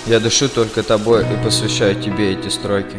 Я дышу только тобой и посвящаю тебе эти строки.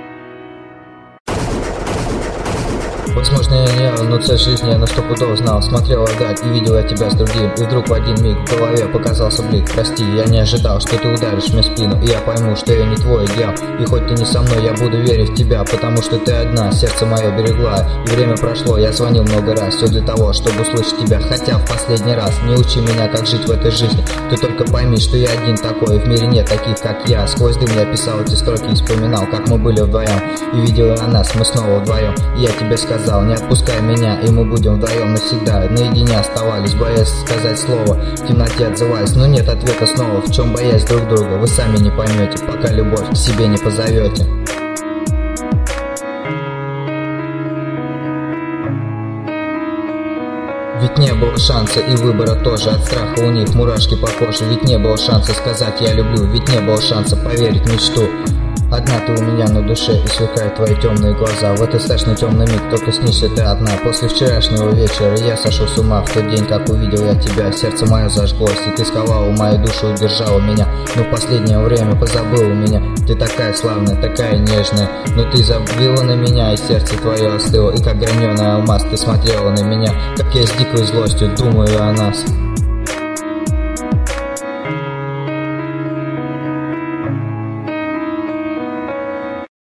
Возможно, я не, но цель жизни я на стопудово знал. Смотрел вдаль и видел я тебя с другим. И вдруг в один миг в голове показался блик. Прости, я не ожидал, что ты ударишь мне в спину. И я пойму, что я не твой идеал. И хоть ты не со мной, я буду верить в тебя, потому что ты одна, сердце мое берегла. И время прошло, я звонил много раз. Все для того, чтобы услышать тебя, хотя в последний раз. Не учи меня, как жить в этой жизни. Ты только пойми, что я один такой. В мире нет таких, как я. Сквозь дым я писал эти строки и вспоминал, как мы были вдвоем. И видел я нас, мы снова вдвоем. И я тебе сказал: не отпускай меня, и мы будем вдвоем навсегда. Наедине оставались, боясь сказать слово, в темноте отзываясь, но нет ответа снова. В чем боясь друг друга, вы сами не поймете, пока любовь к себе не позовете. Ведь не было шанса и выбора тоже, от страха у них мурашки по коже. Ведь не было шанса сказать я люблю, ведь не было шанса поверить в мечту. Одна ты у меня на душе, и сверкают твои темные глаза. В этот страшный темный миг только снишься ты одна. После вчерашнего вечера я сошел с ума. В тот день, как увидел я тебя, сердце мое зажглось, и ты сковала мою душу и удержала меня. Но в последнее время позабыла меня. Ты такая славная, такая нежная, но ты забила на меня, и сердце твое остыло. И как граненый алмаз ты смотрела на меня, как я с дикой злостью думаю о нас.